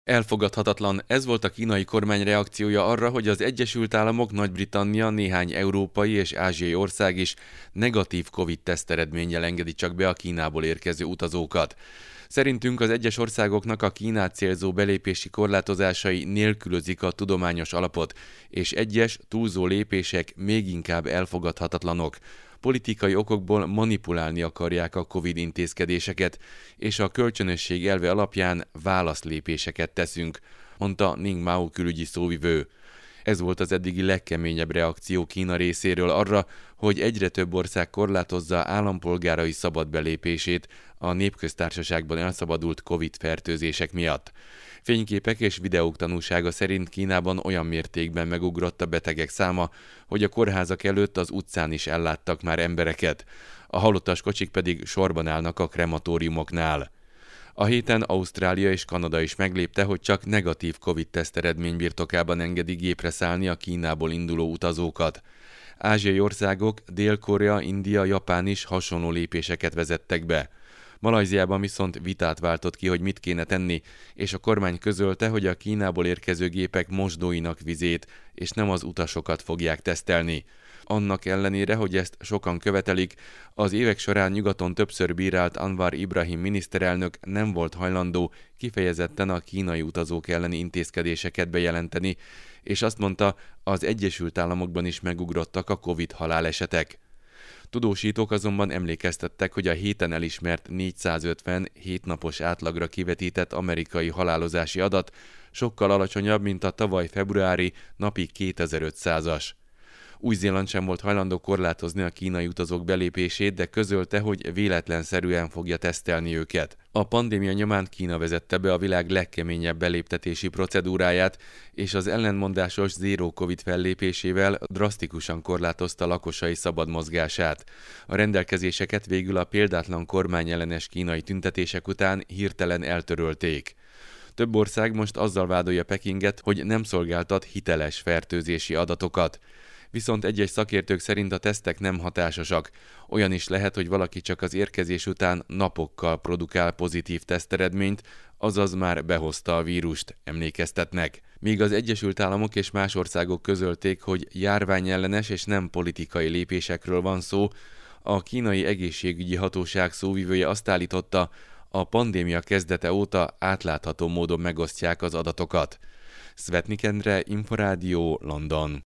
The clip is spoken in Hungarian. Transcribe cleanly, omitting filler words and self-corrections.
Elfogadhatatlan, ez volt a kínai kormány reakciója arra, hogy az Egyesült Államok, Nagy-Britannia, néhány európai és ázsiai ország is negatív Covid-teszt eredménnyel engedi csak be a Kínából érkező utazókat. Szerintünk az egyes országoknak a Kínát célzó belépési korlátozásai nélkülözik a tudományos alapot, és egyes túlzó lépések még inkább elfogadhatatlanok. Politikai okokból manipulálni akarják a Covid intézkedéseket, és a kölcsönösség elve alapján válaszlépéseket teszünk, mondta Ning Mao külügyi szóvivő. Ez volt az eddigi legkeményebb reakció Kína részéről arra, hogy egyre több ország korlátozza állampolgárai szabad belépését a népköztársaságban elszabadult Covid-fertőzések miatt. Fényképek és videók tanúsága szerint Kínában olyan mértékben megugrott a betegek száma, hogy a kórházak előtt az utcán is elláttak már embereket, a halottas kocsik pedig sorban állnak a krematóriumoknál. A héten Ausztrália és Kanada is meglépte, hogy csak negatív Covid-teszt eredmény birtokában engedi gépre szállni a Kínából induló utazókat. Ázsiai országok, Dél-Korea, India, Japán is hasonló lépéseket vezettek be. Malajziában viszont vitát váltott ki, hogy mit kéne tenni, és a kormány közölte, hogy a Kínából érkező gépek mosdóinak vizét, és nem az utasokat fogják tesztelni. Annak ellenére, hogy ezt sokan követelik, az évek során nyugaton többször bírált Anwar Ibrahim miniszterelnök nem volt hajlandó kifejezetten a kínai utazók elleni intézkedéseket bejelenteni, és azt mondta, az Egyesült Államokban is megugrottak a Covid halálesetek. Tudósítók azonban emlékeztettek, hogy a héten elismert 450 hétnapos átlagra kivetített amerikai halálozási adat sokkal alacsonyabb, mint a tavaly februári napi 2500-as. Új-Zéland sem volt hajlandó korlátozni a kínai utazók belépését, de közölte, hogy véletlenszerűen fogja tesztelni őket. A pandémia nyomán Kína vezette be a világ legkeményebb beléptetési procedúráját, és az ellenmondásos zéró Covid fellépésével drasztikusan korlátozta lakosai szabad mozgását. A rendelkezéseket végül a példátlan kormányellenes kínai tüntetések után hirtelen eltörölték. Több ország most azzal vádolja Pekinget, hogy nem szolgáltat hiteles fertőzési adatokat. Viszont egyes szakértők szerint a tesztek nem hatásosak. Olyan is lehet, hogy valaki csak az érkezés után napokkal produkál pozitív teszteredményt, azaz már behozta a vírust, emlékeztetnek. Míg az Egyesült Államok és más országok közölték, hogy járványellenes és nem politikai lépésekről van szó, a kínai egészségügyi hatóság szóvivője azt állította, a pandémia kezdete óta átlátható módon megosztják az adatokat. Szvetnik Endre, Inforádió, London.